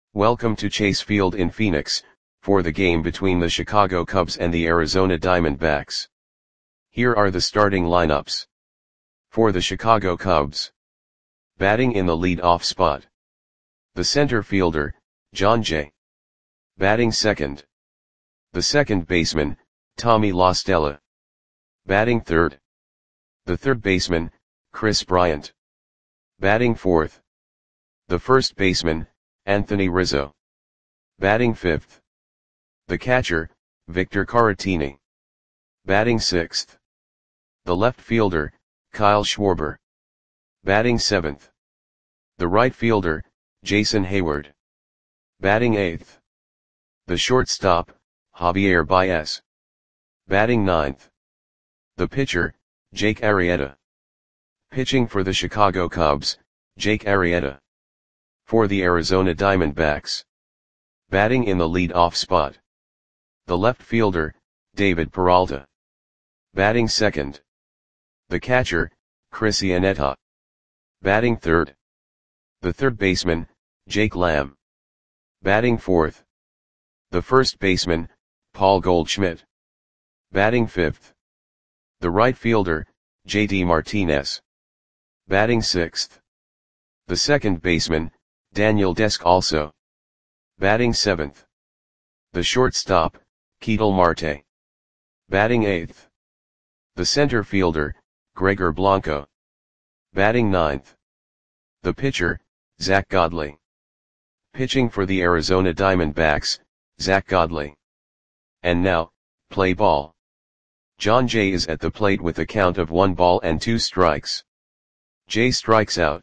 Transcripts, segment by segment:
Welcome to Chase Field in Phoenix, for the game between the Chicago Cubs and the Arizona Diamondbacks. Here are the starting lineups. For the Chicago Cubs. Batting in the lead-off spot. The center fielder, Jon Jay. Batting second. The second baseman, Tommy La Stella. Batting third. The third baseman, Kris Bryant. Batting fourth. The first baseman, Anthony Rizzo. Batting fifth. The catcher, Victor Caratini. Batting sixth. The left fielder, Kyle Schwarber. Batting seventh. The right fielder, Jason Heyward. Batting eighth. The shortstop, Javier Baez. Batting ninth. The pitcher, Jake Arrieta. Pitching for the Chicago Cubs, Jake Arrieta. For the Arizona Diamondbacks. Batting in the lead-off spot. The left fielder, David Peralta. Batting second. The catcher, Chris Iannetta. Batting third. The third baseman, Jake Lamb. Batting fourth. The first baseman, Paul Goldschmidt. Batting fifth. The right fielder, JD Martinez. Batting sixth. The second baseman, Daniel Descalso. Batting seventh. The shortstop, Ketel Marte. Batting eighth. The center fielder, Gregor Blanco. Batting ninth. The pitcher, Zack Godley. Pitching for the Arizona Diamondbacks, Zack Godley. And now, play ball. Jon Jay is at the plate with a count of 1 ball and 2 strikes. Jay strikes out.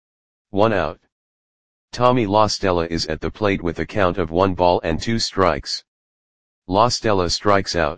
1 out. Tommy La Stella is at the plate with a count of 1 ball and 2 strikes. La Stella strikes out.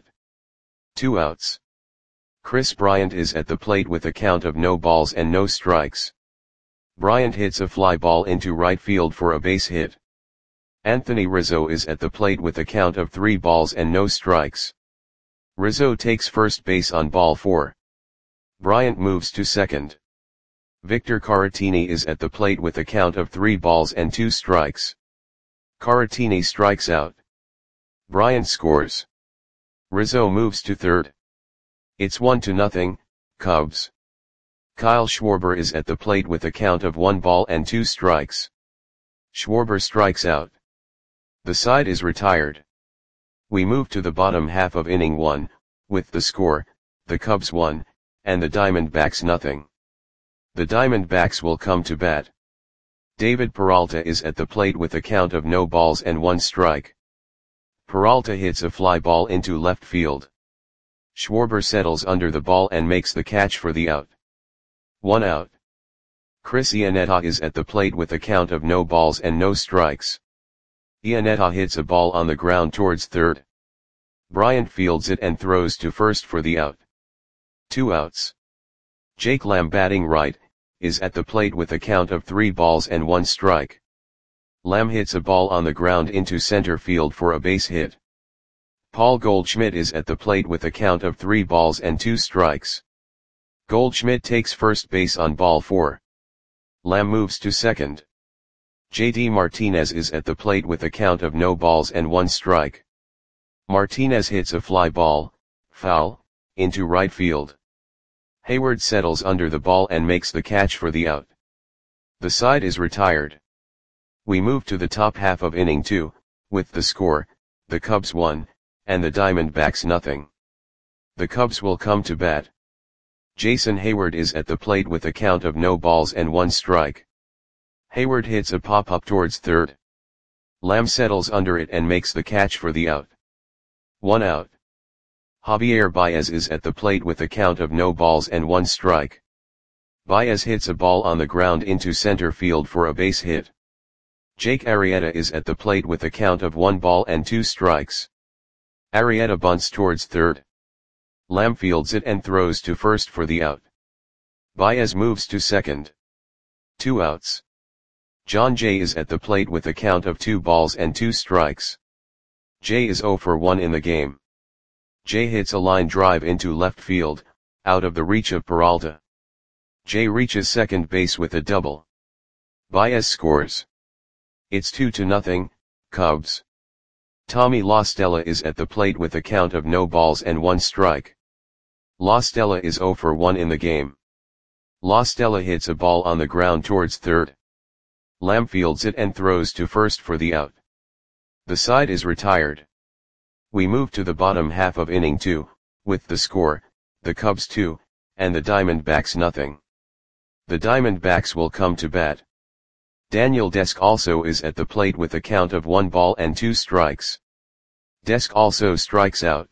2 outs. Kris Bryant is at the plate with a count of no balls and no strikes. Bryant hits a fly ball into right field for a base hit. Anthony Rizzo is at the plate with a count of 3 balls and no strikes. Rizzo takes first base on ball 4. Bryant moves to second. Victor Caratini is at the plate with a count of 3 balls and 2 strikes. Caratini strikes out. Bryant scores. Rizzo moves to third. It's 1-0, Cubs. Kyle Schwarber is at the plate with a count of 1 ball and 2 strikes. Schwarber strikes out. The side is retired. We move to the bottom half of inning 1, with the score, the Cubs 1, and the Diamondbacks 0. The Diamondbacks will come to bat. David Peralta is at the plate with a count of no balls and 1 strike. Peralta hits a fly ball into left field. Schwarber settles under the ball and makes the catch for the out. 1 out. Chris Iannetta is at the plate with a count of no balls and no strikes. Iannetta hits a ball on the ground towards third. Bryant fields it and throws to first for the out. 2 outs. Jake Lamb, batting right, is at the plate with a count of 3 balls and 1 strike. Lamb hits a ball on the ground into center field for a base hit. Paul Goldschmidt is at the plate with a count of 3 balls and 2 strikes. Goldschmidt takes first base on ball 4. Lamb moves to second. JD Martinez is at the plate with a count of no balls and 1 strike. Martinez hits a fly ball, foul, into right field. Heyward settles under the ball and makes the catch for the out. The side is retired. We move to the top half of inning 2, with the score, the Cubs 1, and the Diamondbacks 0. The Cubs will come to bat. Jason Heyward is at the plate with a count of no balls and 1 strike. Heyward hits a pop-up towards third. Lamb settles under it and makes the catch for the out. 1 out. Javier Baez is at the plate with a count of no balls and 1 strike. Baez hits a ball on the ground into center field for a base hit. Jake Arrieta is at the plate with a count of 1 ball and 2 strikes. Arrieta bunts towards third. Lamb fields it and throws to first for the out. Baez moves to second. 2 outs. Jon Jay is at the plate with a count of 2 balls and 2 strikes. Jay is 0 for 1 in the game. Jay hits a line drive into left field, out of the reach of Peralta. Jay reaches second base with a double. Baez scores. It's 2-0, Cubs. Tommy La Stella is at the plate with a count of no balls and 1 strike. La Stella is 0 for 1 in the game. La Stella hits a ball on the ground towards third. Lamb fields it and throws to first for the out. The side is retired. We move to the bottom half of inning 2, with the score, the Cubs 2, and the Diamondbacks nothing. The Diamondbacks will come to bat. Daniel Desk also is at the plate with a count of 1 ball and 2 strikes. Desk also strikes out.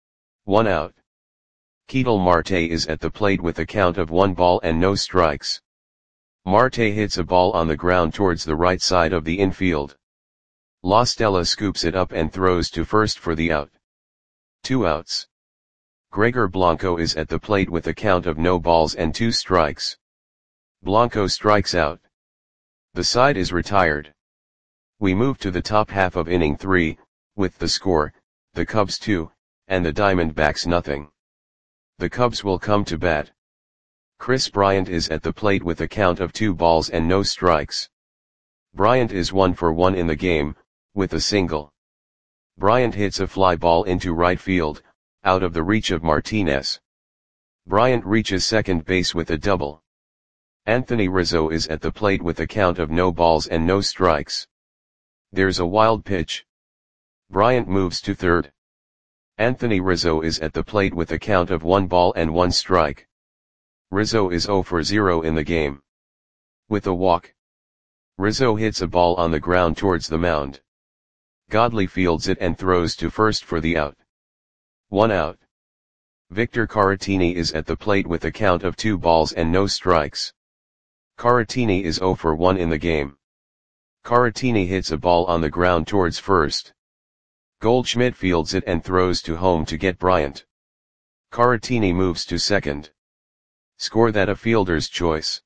1 out. Ketel Marte is at the plate with a count of 1 ball and no strikes. Marte hits a ball on the ground towards the right side of the infield. La Stella scoops it up and throws to first for the out. 2 outs. Gregor Blanco is at the plate with a count of no balls and 2 strikes. Blanco strikes out. The side is retired. We move to the top half of inning 3, with the score, the Cubs 2, and the Diamondbacks nothing. The Cubs will come to bat. Chris Bryant is at the plate with a count of 2 balls and no strikes. Bryant is 1 for 1 in the game, with a single. Bryant hits a fly ball into right field, out of the reach of Martinez. Bryant reaches second base with a double. Anthony Rizzo is at the plate with a count of no balls and no strikes. There's a wild pitch. Bryant moves to third. Anthony Rizzo is at the plate with a count of 1 ball and 1 strike. Rizzo is 0 for 0 in the game. With a walk. Rizzo hits a ball on the ground towards the mound. Godley fields it and throws to first for the out. 1 out. Victor Caratini is at the plate with a count of 2 balls and no strikes. Caratini is 0 for 1 in the game. Caratini hits a ball on the ground towards first. Goldschmidt fields it and throws to home to get Bryant. Caratini moves to second. Score that a fielder's choice.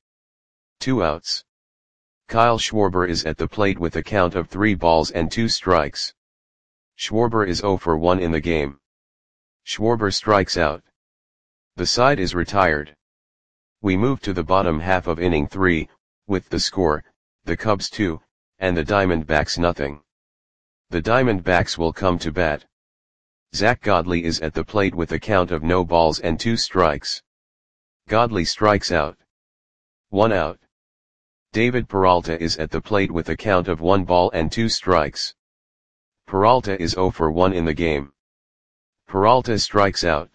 2 outs. Kyle Schwarber is at the plate with a count of 3 balls and 2 strikes. Schwarber is 0 for 1 in the game. Schwarber strikes out. The side is retired. We move to the bottom half of inning 3, with the score, the Cubs 2, and the Diamondbacks nothing. The Diamondbacks will come to bat. Zach Godley is at the plate with a count of no balls and 2 strikes. Godley strikes out. 1 out. David Peralta is at the plate with a count of 1 ball and 2 strikes. Peralta is 0 for 1 in the game. Peralta strikes out.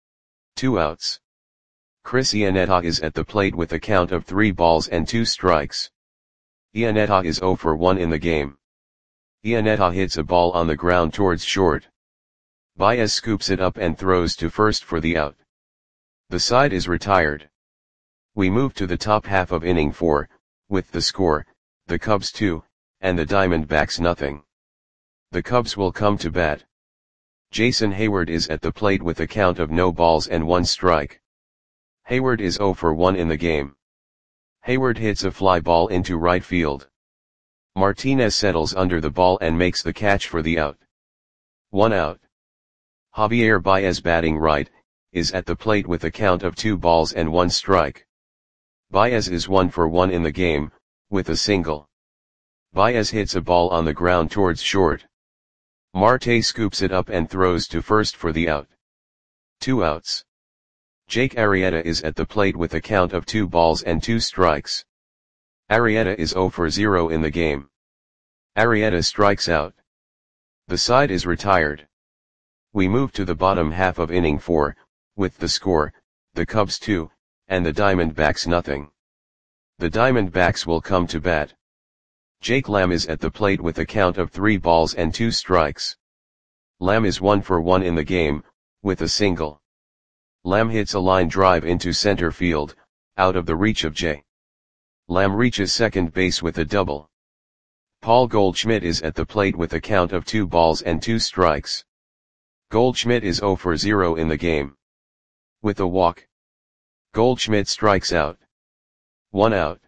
2 outs. Chris Iannetta is at the plate with a count of 3 balls and 2 strikes. Iannetta is 0 for 1 in the game. Iannetta hits a ball on the ground towards short. Baez scoops it up and throws to first for the out. The side is retired. We move to the top half of inning 4, with the score, the Cubs 2, and the Diamondbacks nothing. The Cubs will come to bat. Jason Hayward is at the plate with a count of no balls and 1 strike. Hayward is 0 for 1 in the game. Hayward hits a fly ball into right field. Martinez settles under the ball and makes the catch for the out. 1 out. Javier Baez batting right, is at the plate with a count of 2 balls and 1 strike. Baez is 1 for 1 in the game, with a single. Baez hits a ball on the ground towards short. Marte scoops it up and throws to first for the out. 2 outs. Jake Arrieta is at the plate with a count of 2 balls and 2 strikes. Arrieta is 0 for 0 in the game. Arrieta strikes out. The side is retired. We move to the bottom half of inning 4, with the score, the Cubs 2, and the Diamondbacks nothing. The Diamondbacks will come to bat. Jake Lamb is at the plate with a count of 3 balls and 2 strikes. Lamb is 1 for 1 in the game, with a single. Lamb hits a line drive into center field, out of the reach of J. Lamb reaches second base with a double. Paul Goldschmidt is at the plate with a count of 2 balls and 2 strikes. Goldschmidt is 0 for 0 in the game. With a walk. Goldschmidt strikes out. 1 out.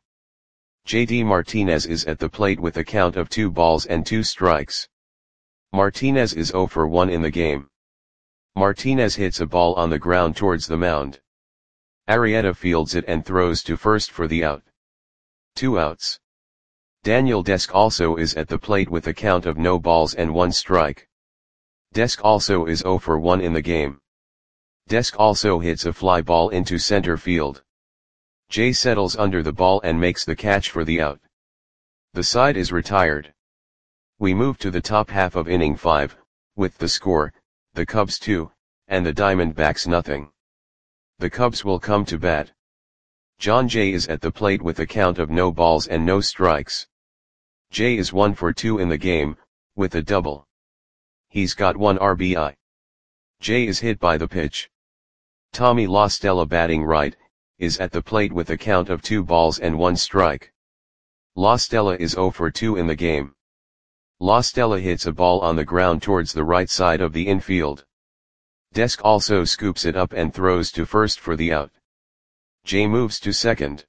JD Martinez is at the plate with a count of 2 balls and 2 strikes. Martinez is 0 for 1 in the game. Martinez hits a ball on the ground towards the mound. Arrieta fields it and throws to first for the out. 2 outs. Daniel Desk also is at the plate with a count of no balls and 1 strike. Desk also is 0 for 1 in the game. Desk also hits a fly ball into center field. Jay settles under the ball and makes the catch for the out. The side is retired. We move to the top half of inning 5, with the score, the Cubs 2, and the Diamondbacks nothing. The Cubs will come to bat. John Jay is at the plate with a count of no balls and no strikes. Jay is 1 for 2 in the game, with a double. He's got 1 RBI. Jay is hit by the pitch. Tommy La Stella, batting right, is at the plate with a count of 2 balls and 1 strike. La Stella is 0 for 2 in the game. La Stella hits a ball on the ground towards the right side of the infield. Desk also scoops it up and throws to first for the out. Jay moves to second.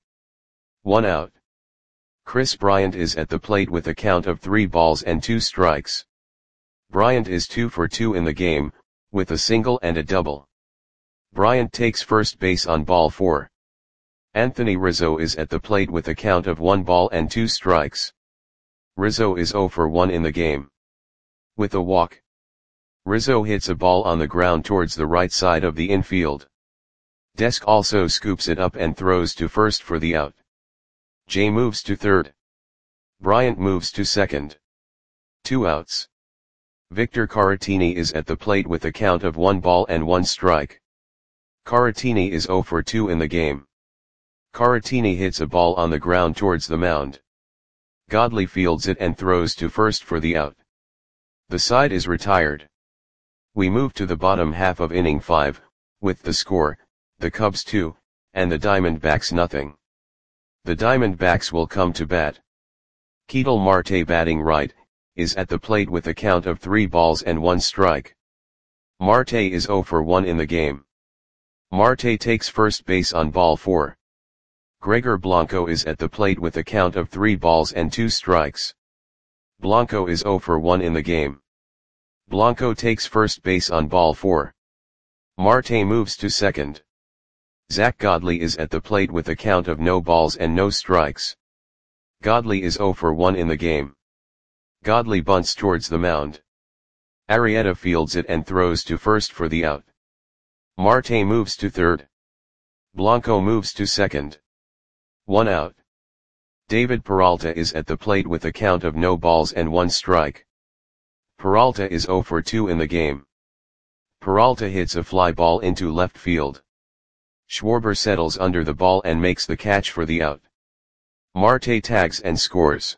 1 out. Chris Bryant is at the plate with a count of 3 balls and 2 strikes. Bryant is 2 for 2 in the game, with a single and a double. Bryant takes first base on ball 4. Anthony Rizzo is at the plate with a count of 1 ball and 2 strikes. Rizzo is 0 for 1 in the game. With a walk. Rizzo hits a ball on the ground towards the right side of the infield. Desk also scoops it up and throws to first for the out. Jay moves to third. Bryant moves to second. 2 outs. Victor Caratini is at the plate with a count of 1 ball and 1 strike. Caratini is 0 for 2 in the game. Caratini hits a ball on the ground towards the mound. Godley fields it and throws to first for the out. The side is retired. We move to the bottom half of inning 5, with the score, the Cubs 2, and the Diamondbacks nothing. The Diamondbacks will come to bat. Ketel Marte, batting right, is at the plate with a count of 3 balls and 1 strike. Marte is 0 for 1 in the game. Marte takes first base on ball 4. Gregor Blanco is at the plate with a count of 3 balls and 2 strikes. Blanco is 0 for 1 in the game. Blanco takes first base on ball 4. Marte moves to second. Zach Godley is at the plate with a count of no balls and no strikes. Godley is 0 for 1 in the game. Godley bunts towards the mound. Arrieta fields it and throws to first for the out. Marte moves to third. Blanco moves to second. 1 out. David Peralta is at the plate with a count of no balls and 1 strike. Peralta is 0 for 2 in the game. Peralta hits a fly ball into left field. Schwarber settles under the ball and makes the catch for the out. Marte tags and scores.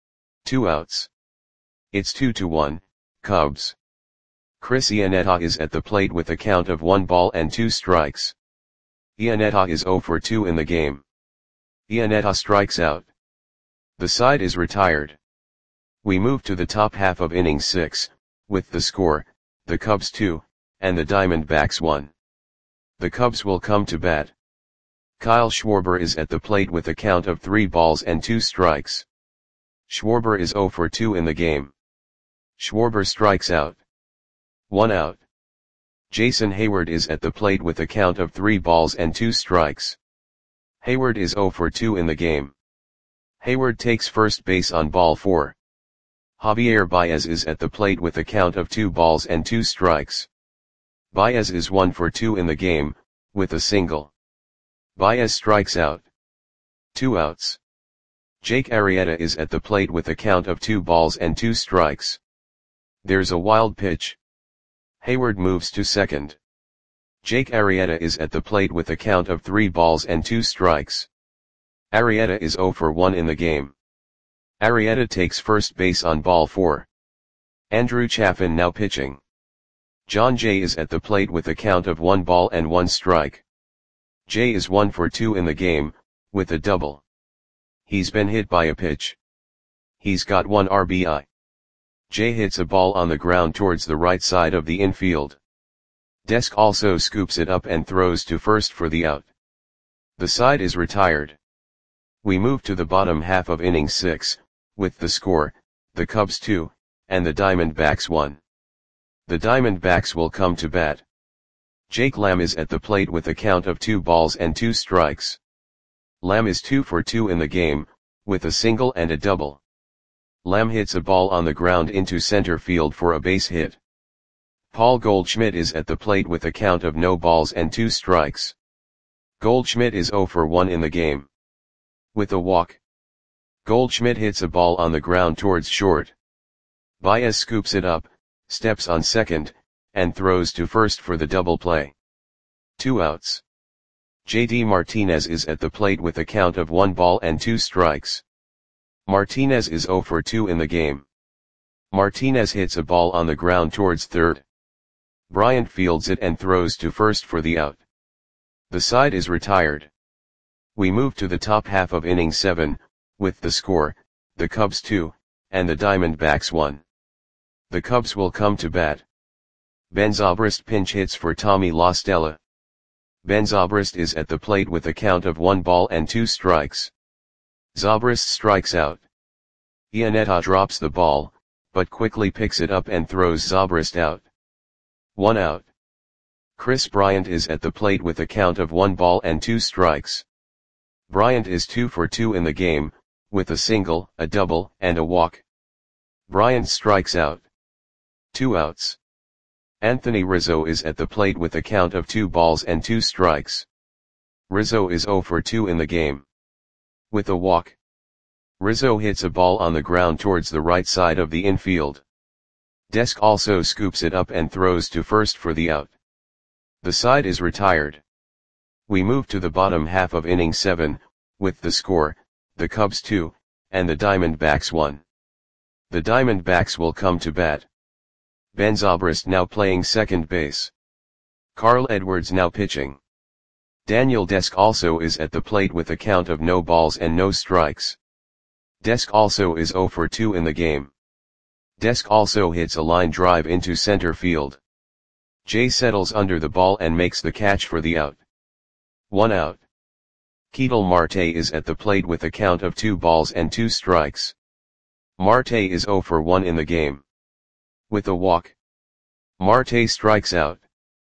2 outs. It's 2-1, Cubs. Chris Iannetta is at the plate with a count of 1 ball and 2 strikes. Iannetta is 0 for 2 in the game. Iannetta strikes out. The side is retired. We move to the top half of inning 6, with the score, the Cubs 2, and the Diamondbacks 1. The Cubs will come to bat. Kyle Schwarber is at the plate with a count of 3 balls and 2 strikes. Schwarber is 0 for 2 in the game. Schwarber strikes out. 1 out. Jason Hayward is at the plate with a count of 3 balls and 2 strikes. Hayward is 0 for 2 in the game. Hayward takes first base on ball 4. Javier Baez is at the plate with a count of 2 balls and 2 strikes. Baez is 1 for 2 in the game, with a single. Baez strikes out. 2 outs. Jake Arrieta is at the plate with a count of 2 balls and 2 strikes. There's a wild pitch. Hayward moves to second. Jake Arrieta is at the plate with a count of 3 balls and 2 strikes. Arrieta is 0 for 1 in the game. Arrieta takes first base on ball 4. Andrew Chafin now pitching. John Jay is at the plate with a count of 1 ball and 1 strike. Jay is 1 for 2 in the game, with a double. He's been hit by a pitch. He's got 1 RBI. Jay hits a ball on the ground towards the right side of the infield. Desk also scoops it up and throws to first for the out. The side is retired. We move to the bottom half of inning 6, with the score, the Cubs 2, and the Diamondbacks 1. The Diamondbacks will come to bat. Jake Lamb is at the plate with a count of 2 balls and 2 strikes. Lamb is 2 for 2 in the game, with a single and a double. Lamb hits a ball on the ground into center field for a base hit. Paul Goldschmidt is at the plate with a count of no balls and 2 strikes. Goldschmidt is 0 for 1 in the game. With a walk, Goldschmidt hits a ball on the ground towards short. Baez scoops it up, steps on second, and throws to first for the double play. 2 outs. JD Martinez is at the plate with a count of 1 ball and 2 strikes. Martinez is 0 for 2 in the game. Martinez hits a ball on the ground towards third. Bryant fields it and throws to first for the out. The side is retired. We move to the top half of inning 7, with the score, the Cubs 2, and the Diamondbacks 1. The Cubs will come to bat. Ben Zobrist pinch hits for Tommy La Stella. Ben Zobrist is at the plate with a count of 1 ball and 2 strikes. Zobrist strikes out. Iannetta drops the ball, but quickly picks it up and throws Zobrist out. 1 out. Chris Bryant is at the plate with a count of 1 ball and 2 strikes. Bryant is 2 for 2 in the game, with a single, a double, and a walk. Bryant strikes out. 2 outs. Anthony Rizzo is at the plate with a count of 2 balls and 2 strikes. Rizzo is 0 for 2 in the game. With a walk, Rizzo hits a ball on the ground towards the right side of the infield. Desk also scoops it up and throws to first for the out. The side is retired. We move to the bottom half of inning 7, with the score, the Cubs 2, and the Diamondbacks 1. The Diamondbacks will come to bat. Ben Zobrist now playing second base. Carl Edwards now pitching. Daniel Desk also is at the plate with a count of no balls and no strikes. Desk also is 0 for 2 in the game. Desk also hits a line drive into center field. Jay settles under the ball and makes the catch for the out. 1 out. Ketel Marte is at the plate with a count of 2 balls and 2 strikes. Marte is 0 for 1 in the game. With a walk, Marte strikes out.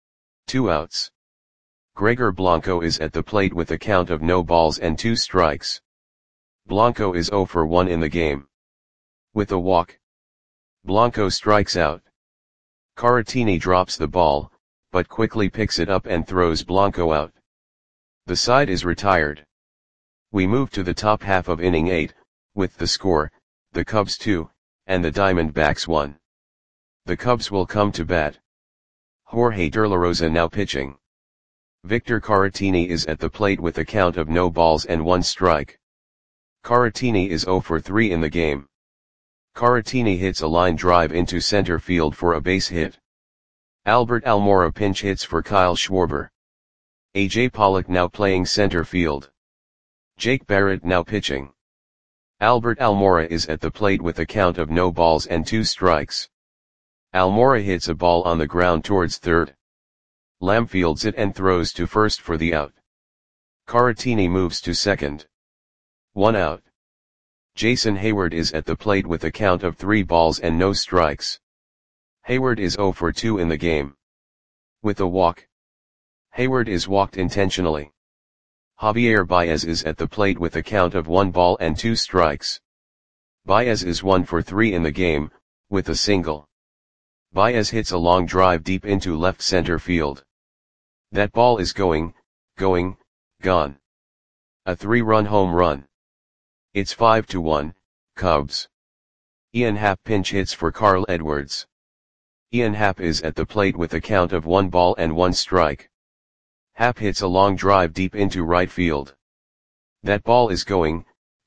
2 outs. Gregor Blanco is at the plate with a count of no balls and 2 strikes. Blanco is 0 for 1 in the game. With a walk, Blanco strikes out. Caratini drops the ball, but quickly picks it up and throws Blanco out. The side is retired. We move to the top half of inning 8, with the score, the Cubs 2, and the Diamondbacks 1. The Cubs will come to bat. Jorge De La Rosa now pitching. Victor Caratini is at the plate with a count of no balls and 1 strike. Caratini is 0 for 3 in the game. Caratini hits a line drive into center field for a base hit. Albert Almora pinch hits for Kyle Schwarber. A.J. Pollock now playing center field. Jake Barrett now pitching. Albert Almora is at the plate with a count of no balls and 2 strikes. Almora hits a ball on the ground towards third. Lamb fields it and throws to first for the out. Caratini moves to second. 1 out. Jason Hayward is at the plate with a count of 3 balls and no strikes. Hayward is 0 for 2 in the game. With a walk, Hayward is walked intentionally. Javier Baez is at the plate with a count of 1 ball and 2 strikes. Baez is 1 for 3 in the game, with a single. Baez hits a long drive deep into left center field. That ball is going, gone. A 3-run home run. It's 5-1, Cubs. Ian Happ pinch hits for Carl Edwards. Ian Happ is at the plate with a count of 1 ball and 1 strike. Happ hits a long drive deep into right field. That ball is going,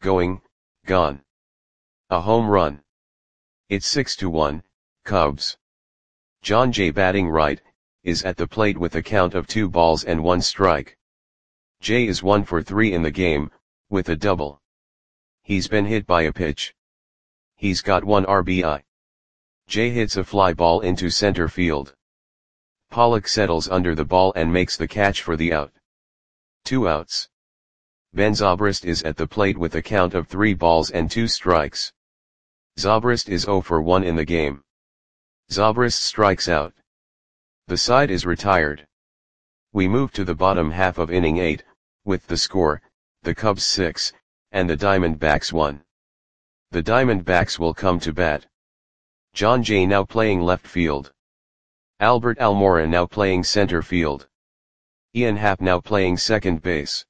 gone. A home run. It's 6-1, Cubs. John Jay batting right, is at the plate with a count of 2 balls and 1 strike. Jay is 1 for 3 in the game, with a double. He's been hit by a pitch. He's got 1 RBI. Jay hits a fly ball into center field. Pollock settles under the ball and makes the catch for the out. 2 outs. Ben Zobrist is at the plate with a count of 3 balls and 2 strikes. Zobrist is 0 for 1 in the game. Zobrist strikes out. The side is retired. We move to the bottom half of inning 8, with the score, the Cubs 6, and the Diamondbacks 1. The Diamondbacks will come to bat. John Jay now playing left field. Albert Almora now playing center field. Ian Happ now playing second base.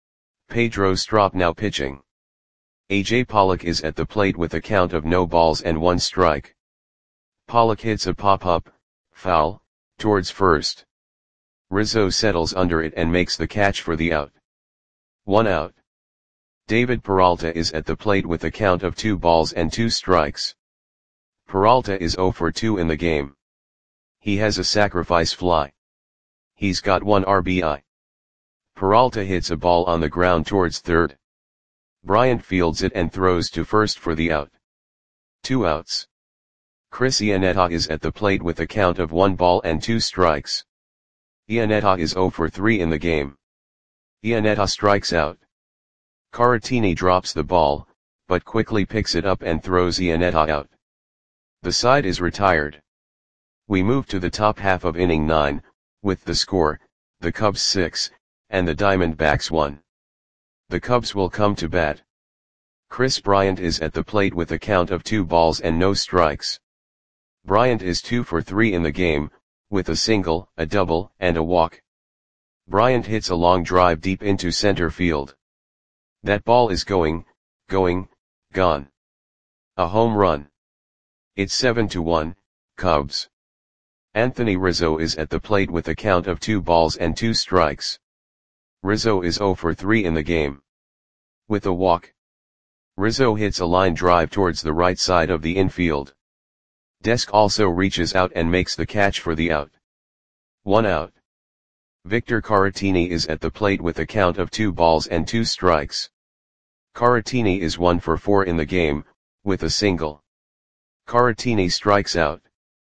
Pedro Strop now pitching. A.J. Pollock is at the plate with a count of no balls and 1 strike. Pollock hits a pop-up, foul, towards first. Rizzo settles under it and makes the catch for the out. 1 out. David Peralta is at the plate with a count of 2 balls and 2 strikes. Peralta is 0 for 2 in the game. He has a sacrifice fly. He's got 1 RBI. Peralta hits a ball on the ground towards third. Bryant fields it and throws to first for the out. 2 outs. Chris Iannetta is at the plate with a count of 1 ball and 2 strikes. Iannetta is 0 for 3 in the game. Iannetta strikes out. Caratini drops the ball, but quickly picks it up and throws Iannetta out. The side is retired. We move to the top half of inning 9, with the score, the Cubs 6, and the Diamondbacks 1. The Cubs will come to bat. Chris Bryant is at the plate with a count of 2 balls and no strikes. Bryant is 2 for 3 in the game, with a single, a double, and a walk. Bryant hits a long drive deep into center field. That ball is going, gone. A home run. It's 7-1, Cubs. Anthony Rizzo is at the plate with a count of 2 balls and 2 strikes. Rizzo is 0 for 3 in the game. With a walk. Rizzo hits a line drive towards the right side of the infield. Desk also reaches out and makes the catch for the out. 1 out. Victor Caratini is at the plate with a count of 2 balls and 2 strikes. Caratini is 1 for 4 in the game, with a single. Caratini strikes out.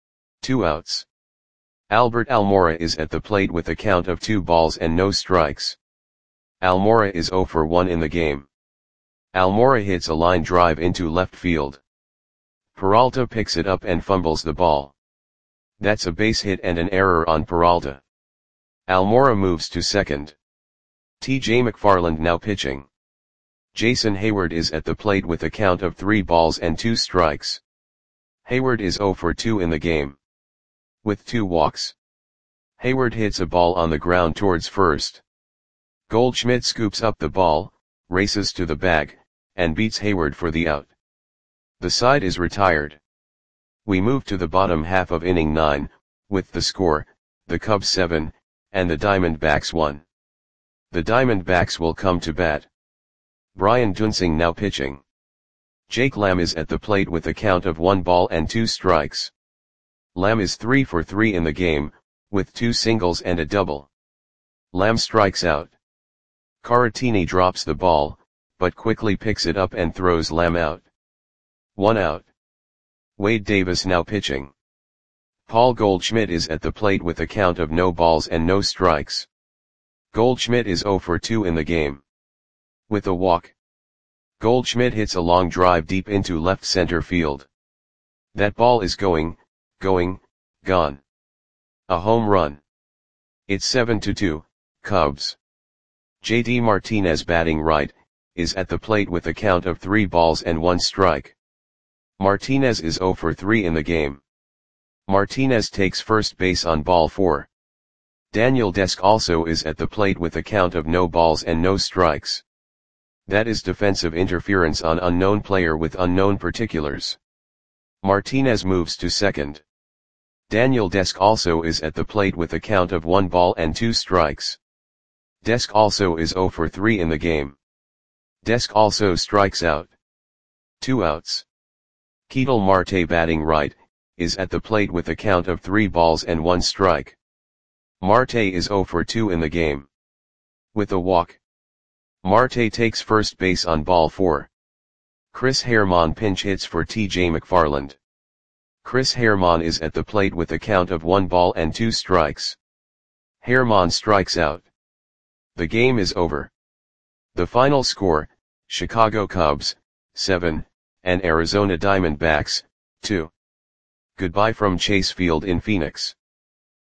2 outs. Albert Almora is at the plate with a count of 2 balls and no strikes. Almora is 0 for 1 in the game. Almora hits a line drive into left field. Peralta picks it up and fumbles the ball. That's a base hit and an error on Peralta. Almora moves to second. T.J. McFarland now pitching. Jason Hayward is at the plate with a count of 3 balls and 2 strikes. Hayward is 0 for 2 in the game. With 2 walks. Hayward hits a ball on the ground towards first. Goldschmidt scoops up the ball, races to the bag, and beats Hayward for the out. The side is retired. We move to the bottom half of inning 9, with the score, the Cubs 7, and the Diamondbacks 1. The Diamondbacks will come to bat. Brian Duensing now pitching. Jake Lamb is at the plate with a count of 1 ball and 2 strikes. Lamb is 3 for 3 in the game, with 2 singles and a double. Lamb strikes out. Caratini drops the ball, but quickly picks it up and throws Lamb out. 1 out. Wade Davis now pitching. Paul Goldschmidt is at the plate with a count of no balls and no strikes. Goldschmidt is 0 for 2 in the game. With a walk. Goldschmidt hits a long drive deep into left center field. That ball is going, gone. A home run. It's 7-2, Cubs. J.D. Martinez batting right, is at the plate with a count of 3 balls and 1 strike. Martinez is 0 for 3 in the game. Martinez takes first base on ball 4. Daniel Desk also is at the plate with a count of no balls and no strikes. That is defensive interference on unknown player with unknown particulars. Martinez moves to second. Daniel Desk also is at the plate with a count of 1 ball and 2 strikes. Desk also is 0 for 3 in the game. Desk also strikes out. 2 outs. Ketel Marte batting right, is at the plate with a count of 3 balls and 1 strike. Marte is 0 for 2 in the game. With a walk. Marte takes first base on ball 4. Chris Herrmann pinch hits for T.J. McFarland. Chris Herrmann is at the plate with a count of 1 ball and 2 strikes. Herrmann strikes out. The game is over. The final score, Chicago Cubs, 7, and Arizona Diamondbacks, 2. Goodbye from Chase Field in Phoenix.